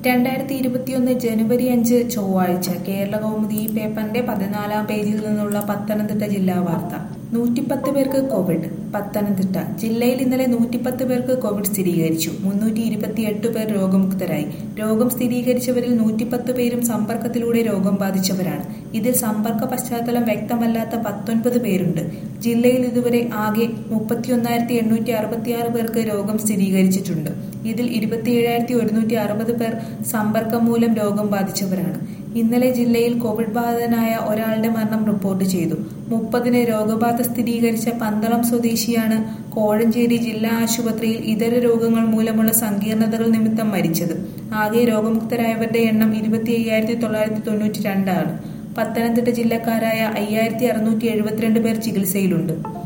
2021 ജനുവരി 5 ചൊവ്വാഴ്ച കേരളകൗമുദി ഈ പേപ്പറിന്റെ 14-ാം പേജിൽ നിന്നുള്ള പത്തനംതിട്ട ജില്ലാ വാർത്ത. 110 പേർക്ക് കോവിഡ്. പത്തനംതിട്ട ജില്ലയിൽ ഇന്നലെ 110 പേർക്ക് കോവിഡ് സ്ഥിരീകരിച്ചു. 328 പേർ രോഗമുക്തരായി. രോഗം സ്ഥിരീകരിച്ചവരിൽ 110 പേരും സമ്പർക്കത്തിലൂടെ രോഗം ബാധിച്ചവരാണ്. ഇതിൽ സമ്പർക്ക പശ്ചാത്തലം വ്യക്തമല്ലാത്ത 19 പേരുണ്ട്. ജില്ലയിൽ ഇതുവരെ ആകെ 31,866 പേർക്ക് രോഗം സ്ഥിരീകരിച്ചിട്ടുണ്ട്. ഇതിൽ 27,160 പേർ സമ്പർക്കം മൂലം രോഗം ബാധിച്ചവരാണ്. ഇന്നലെ ജില്ലയിൽ കോവിഡ് ബാധിതനായ ഒരാളുടെ മരണം റിപ്പോർട്ട് ചെയ്തു. 30-ന് രോഗബാധ സ്ഥിരീകരിച്ച പന്തളം സ്വദേശിയാണ് കോഴഞ്ചേരി ജില്ലാ ആശുപത്രിയിൽ ഇതര രോഗങ്ങൾ മൂലമുള്ള സങ്കീർണതകൾ നിമിത്തം മരിച്ചത്. ആകെ രോഗമുക്തരായവരുടെ എണ്ണം 25,992 ആണ്. പത്തനംതിട്ട ജില്ലക്കാരായ 5,672 പേർ ചികിത്സയിലുണ്ട്.